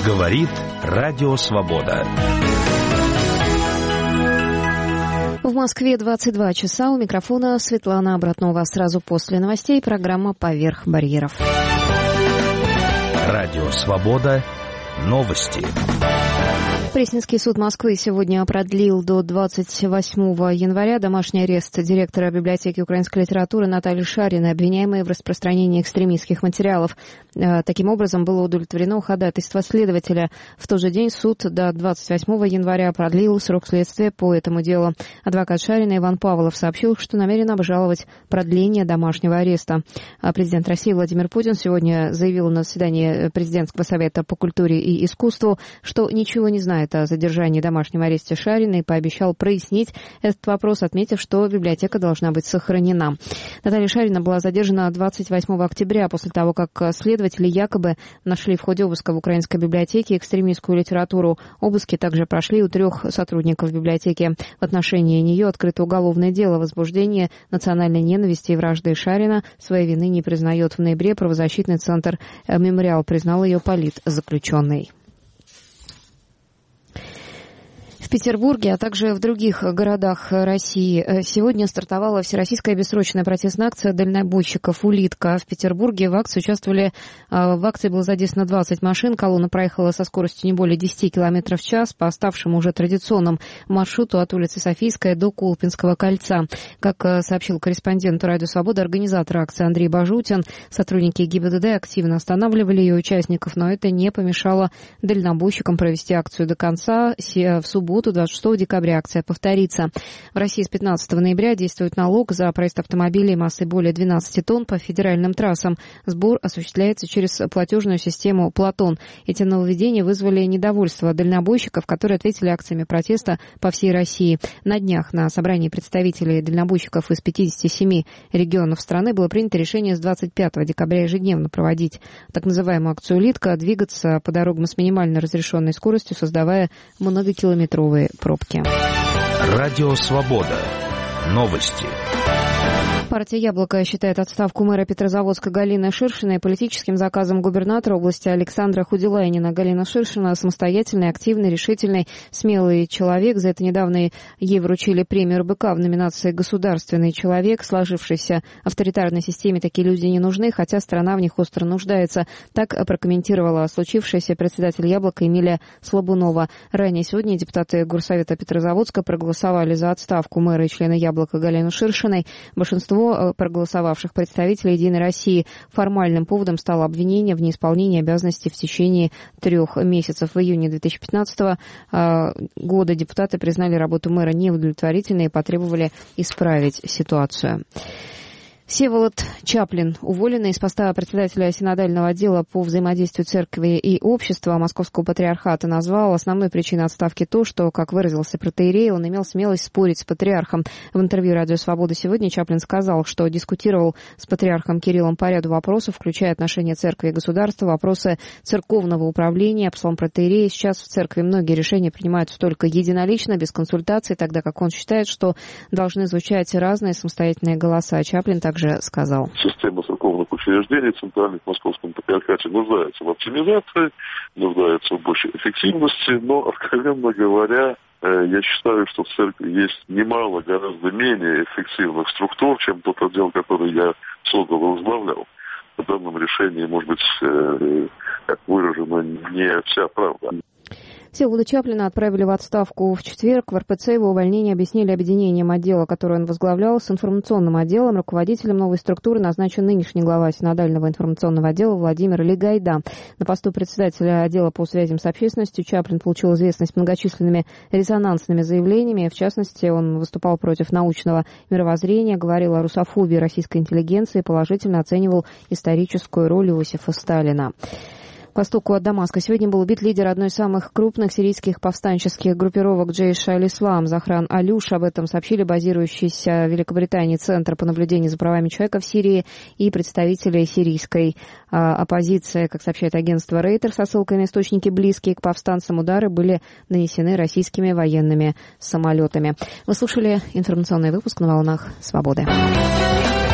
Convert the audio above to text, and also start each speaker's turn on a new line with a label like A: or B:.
A: Говорит Радио Свобода.
B: В Москве 22 часа. У микрофона Светлана Обратнова. Сразу после новостей программа «Поверх барьеров».
A: Радио Свобода. Новости.
B: Пресненский суд Москвы сегодня продлил до 28 января домашний арест директора библиотеки украинской литературы Натальи Шариной, обвиняемой в распространении экстремистских материалов. Таким образом, было удовлетворено ходатайство следователя. В тот же день суд до 28 января продлил срок следствия по этому делу. Адвокат Шариной Иван Павлов сообщил, что намерен обжаловать продление домашнего ареста. Президент России Владимир Путин сегодня заявил на заседании Президентского совета по культуре и искусству, что ничего не знает о задержании и домашнем аресте Шариной и пообещал прояснить этот вопрос, отметив, что библиотека должна быть сохранена. Наталья Шарина была задержана 28 октября после того, как следователи якобы нашли в ходе обыска в украинской библиотеке экстремистскую литературу. Обыски также прошли у 3 сотрудников библиотеки. В отношении нее открыто уголовное дело. Возбуждение национальной ненависти и вражды. Шарина своей вины не признает. В ноябре правозащитный центр «Мемориал» признал ее политзаключенной. В Петербурге, а также в других городах России сегодня стартовала всероссийская бессрочная протестная акция дальнобойщиков «Улитка». В Петербурге в акции было задействовано 20 машин. Колонна проехала со скоростью не более 10 км в час по оставшему уже традиционному маршруту от улицы Софийская до Колпинского кольца. Как сообщил корреспонденту «Радио Свобода» организатор акции Андрей Бажутин, сотрудники ГИБДД активно останавливали ее участников, но это не помешало дальнобойщикам провести акцию до конца. В субботу, 26 декабря, акция повторится. В России с 15 ноября действует налог за проезд автомобилей массой более 12 тонн по федеральным трассам. Сбор осуществляется через платежную систему «Платон». Эти нововведения вызвали недовольство дальнобойщиков, которые ответили акциями протеста по всей России. На днях на собрании представителей дальнобойщиков из 57 регионов страны было принято решение с 25 декабря ежедневно проводить так называемую акцию «Улитка», двигаться по дорогам с минимально разрешенной скоростью, создавая многокилометровые пробки.
A: Радио Свобода. Новости.
B: Партия «Яблоко» считает отставку мэра Петрозаводска Галины Ширшиной политическим заказом губернатора области Александра Худилайнина. Галина Ширшина – самостоятельный, активный, решительный, смелый человек. За это недавно ей вручили премию РБК в номинации «Государственный человек». В сложившейся авторитарной системе такие люди не нужны, хотя страна в них остро нуждается. Так прокомментировала случившееся председатель «Яблока» Эмилия Слабунова. Ранее сегодня депутаты Горсовета Петрозаводска проголосовали за отставку мэра и члена «Яблока» Галины Ширшиной. Большинство проголосовавших представителей «Единой России» формальным поводом стало обвинение в неисполнении обязанностей в течение 3 месяцев. В июне 2015 года депутаты признали работу мэра неудовлетворительной и потребовали исправить ситуацию. Всеволод Чаплин, уволенный из поста председателя синодального отдела по взаимодействию церкви и общества Московского патриархата, назвал основной причиной отставки то, что, как выразился протоиерей, он имел смелость спорить с патриархом. В интервью «Радио Свобода» сегодня Чаплин сказал, что дискутировал с патриархом Кириллом по ряду вопросов, включая отношения церкви и государства, вопросы церковного управления. По словам протоиерея, сейчас в церкви многие решения принимаются только единолично, без консультаций, тогда как он считает, что должны звучать разные самостоятельные голоса. Чаплин также сказал.
C: Система церковных учреждений центральных в Московском патриархате нуждается в оптимизации, нуждается в большей эффективности, но, откровенно говоря, я считаю, что в церкви есть немало гораздо менее эффективных структур, чем тот отдел, который я создал и возглавлял. В данном решении, может быть, как выражено, не вся правда.
B: Всеволода Чаплина отправили в отставку в четверг. В РПЦ его увольнение объяснили объединением отдела, который он возглавлял, с информационным отделом. Руководителем новой структуры назначен нынешний глава синодального информационного отдела Владимир Легайда. На посту председателя отдела по связям с общественностью Чаплин получил известность многочисленными резонансными заявлениями. В частности, он выступал против научного мировоззрения, говорил о русофобии российской интеллигенции, положительно оценивал историческую роль Иосифа Сталина. К востоку от Дамаска сегодня был убит лидер одной из самых крупных сирийских повстанческих группировок Джейш аль-Ислам Захран Алюш. Об этом сообщили базирующийся в Великобритании Центр по наблюдению за правами человека в Сирии и представители сирийской оппозиции. Как сообщает агентство Рейтер со ссылкой на источники, близкие к повстанцам, удары были нанесены российскими военными самолетами. Вы слушали информационный выпуск на волнах Свободы.